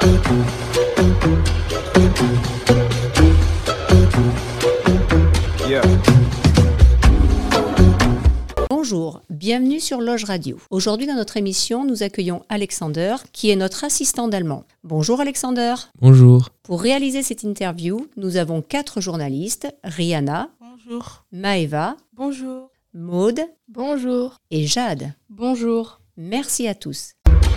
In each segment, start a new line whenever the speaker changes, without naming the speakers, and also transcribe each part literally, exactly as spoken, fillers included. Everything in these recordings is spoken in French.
Yeah.
Bonjour, bienvenue sur Loge Radio. Aujourd'hui dans notre émission, nous accueillons Alexander, qui est notre assistant d'allemand. Bonjour Alexander.
Bonjour.
Pour réaliser cette interview, nous avons quatre journalistes, Rihanna,
Bonjour.
Maëva,
Bonjour.
Maude
Bonjour.
et Jade.
Bonjour.
Merci à tous.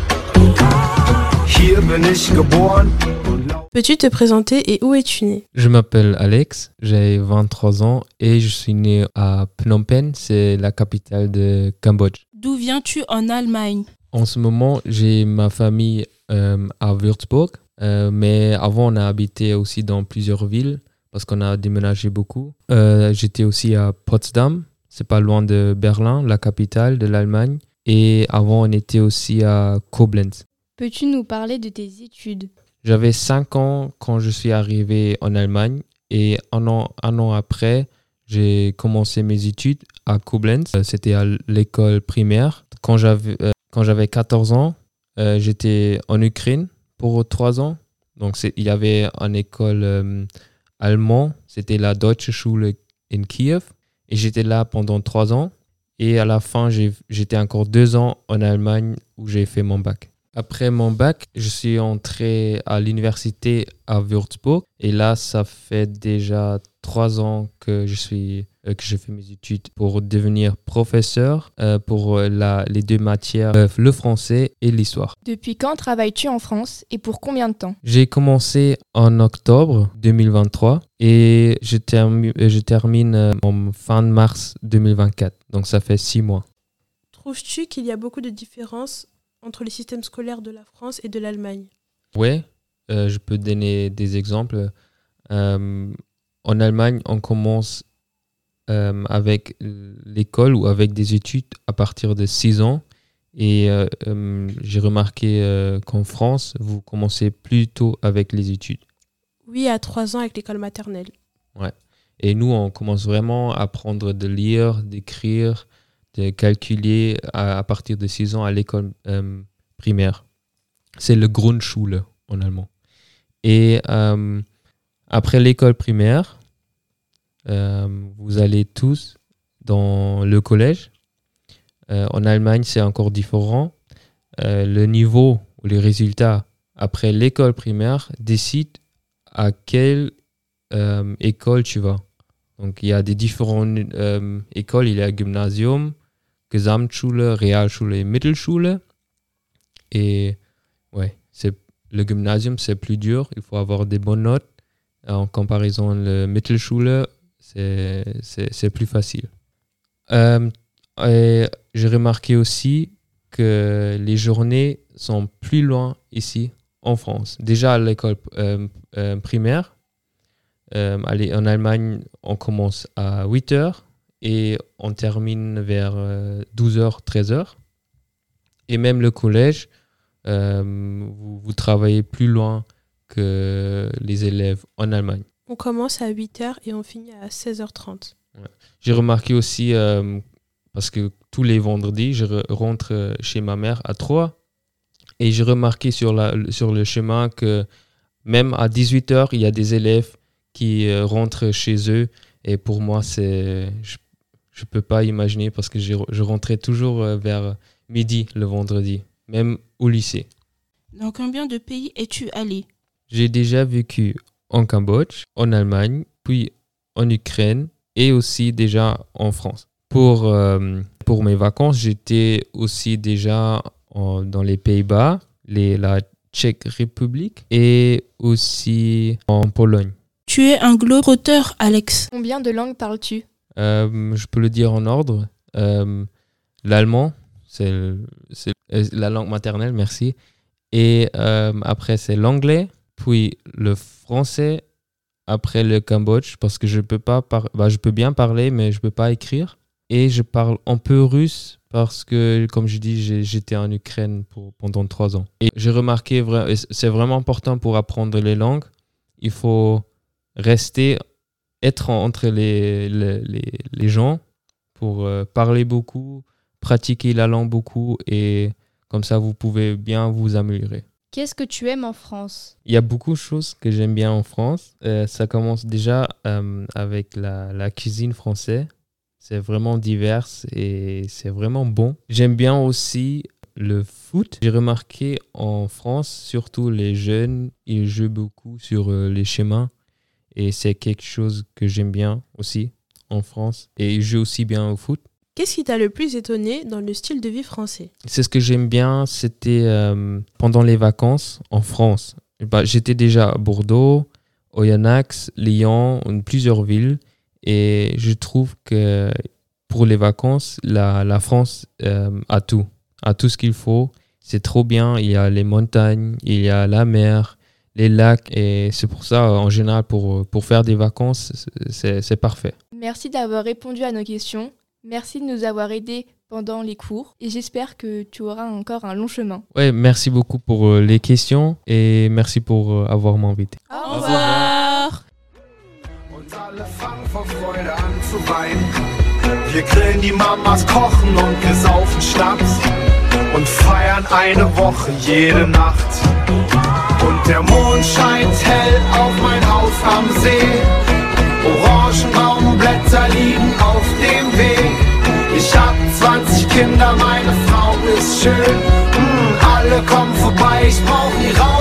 Hier bin ich geboren.
Peux-tu te présenter et où es-tu né?
Je m'appelle Alex, j'ai vingt-trois ans et je suis né à Phnom Penh, c'est la capitale de Cambodge.
D'où viens-tu en Allemagne?
En ce moment, j'ai ma famille euh, à Würzburg, euh, mais avant on a habité aussi dans plusieurs villes parce qu'on a déménagé beaucoup. Euh, j'étais aussi à Potsdam, c'est pas loin de Berlin, la capitale de l'Allemagne. Et avant, on était aussi à Koblenz.
Peux-tu nous parler de tes études?
J'avais cinq ans quand je suis arrivé en Allemagne et un an, un an après, j'ai commencé mes études à Koblenz. C'était à l'école primaire. Quand j'avais, euh, quand j'avais quatorze ans, euh, j'étais en Ukraine pour trois ans. Donc c'est, il y avait une école euh, allemande, c'était la Deutsche Schule in Kiev. Et j'étais là pendant trois ans. Et à la fin, j'ai, j'étais encore deux ans en Allemagne où j'ai fait mon bac. Après mon bac, je suis entré à l'université à Würzburg. Et là, ça fait déjà trois ans que je suis, euh, que je fais mes études pour devenir professeur euh, pour la, les deux matières, euh, le français et l'histoire.
Depuis quand travailles-tu en France et pour combien de temps?
J'ai commencé en octobre deux mille vingt-trois et je, termi- je termine euh, en fin de mars deux mille vingt-quatre. Donc ça fait six mois.
Trouves-tu qu'il y a beaucoup de différences entre les systèmes scolaires de la France et de l'Allemagne?
Oui, euh, je peux donner des exemples. Euh, en Allemagne, on commence euh, avec l'école ou avec des études à partir de six ans. Et euh, euh, j'ai remarqué euh, qu'en France, vous commencez plus tôt avec les études.
Oui, à trois ans avec l'école maternelle.
Ouais. Et nous, on commence vraiment à apprendre de lire, d'écrire, de calculer à, à partir de six ans à l'école euh, primaire. C'est le Grundschule en allemand. Et euh, après l'école primaire, euh, vous allez tous dans le collège. Euh, en Allemagne, c'est encore différent. Euh, le niveau ou les résultats après l'école primaire décident à quelle euh, école tu vas. Donc, il y a des différentes euh, écoles. Il y a Gymnasium, Gesamtschule, Realschule et Mittelschule. Et ouais, c'est, le Gymnasium, c'est plus dur. Il faut avoir des bonnes notes. En comparaison, le Mittelschule, c'est, c'est, c'est plus facile. Euh, et j'ai remarqué aussi que les journées sont plus loin ici en France. Déjà à l'école euh, euh, primaire, euh, allez, en Allemagne, on commence à huit heures et on termine vers euh, douze heures, treize heures. Et même le collège, euh, vous, vous travaillez plus loin que les élèves en Allemagne.
On commence à huit heures et on finit à seize heures trente.
Ouais. J'ai remarqué aussi, euh, parce que tous les vendredis, je re- rentre chez ma mère à trois. Et j'ai remarqué sur, la, sur le chemin que même à dix-huit heures, il y a des élèves qui euh, rentrent chez eux. Et pour moi, c'est, je ne peux pas imaginer parce que je, je rentrais toujours vers midi le vendredi, même au lycée.
Dans combien de pays es-tu allé?
J'ai déjà vécu en Cambodge, en Allemagne, puis en Ukraine et aussi déjà en France. Pour, euh, pour mes vacances, j'étais aussi déjà en, dans les Pays-Bas, les, la Tchèque République et aussi en Pologne.
Tu es un globe-trotteur, Alex.
Combien de langues parles-tu?
Euh, je peux le dire en ordre. Euh, l'allemand, c'est, c'est la langue maternelle, merci. Et euh, après, c'est l'anglais, puis le français, après le Cambodge, parce que je peux pas par... bah, je peux bien parler, mais je peux pas écrire. Et je parle un peu russe parce que, comme je dis, j'ai, j'étais en Ukraine pour, pendant trois ans. Et j'ai remarqué, c'est vraiment important pour apprendre les langues. Il faut rester, être entre les, les, les, les gens pour euh, parler beaucoup, pratiquer la langue beaucoup et comme ça, vous pouvez bien vous améliorer.
Qu'est-ce que tu aimes en France?
Il y a beaucoup de choses que j'aime bien en France. Euh, ça commence déjà euh, avec la, la cuisine française. C'est vraiment divers et c'est vraiment bon. J'aime bien aussi le foot. J'ai remarqué en France, surtout les jeunes, ils jouent beaucoup sur euh, les chemins. Et c'est quelque chose que j'aime bien aussi en France. Et ils jouent aussi bien au foot.
Qu'est-ce qui t'a le plus étonné dans le style de vie français?
C'est ce que j'aime bien, c'était euh, pendant les vacances en France. Bah, j'étais déjà à Bordeaux, Oyonnax, Lyon, plusieurs villes. Et je trouve que pour les vacances, la, la France euh, a tout. A tout ce qu'il faut. C'est trop bien. Il y a les montagnes, il y a la mer, les lacs. Et c'est pour ça, en général, pour, pour faire des vacances, c'est, c'est parfait.
Merci d'avoir répondu à nos questions. Merci de nous avoir aidés pendant les cours et j'espère que tu auras encore un long chemin.
Ouais, merci beaucoup pour euh, les questions et merci pour euh, avoir m'invité.
Au revoir.
Und alle fangen vor Freude an zu weinen. Wir grillen, die Mamas kochen und wir saufen Schnaps und feiern eine Woche jede Nacht. Und der Mond scheint hell auf mein Haus am See. Orangenbaumblätter liegen auf dem Weg. Ich hab zwanzig Kinder, meine Frau ist schön. Mm, alle kommen vorbei, ich brauch nie raus.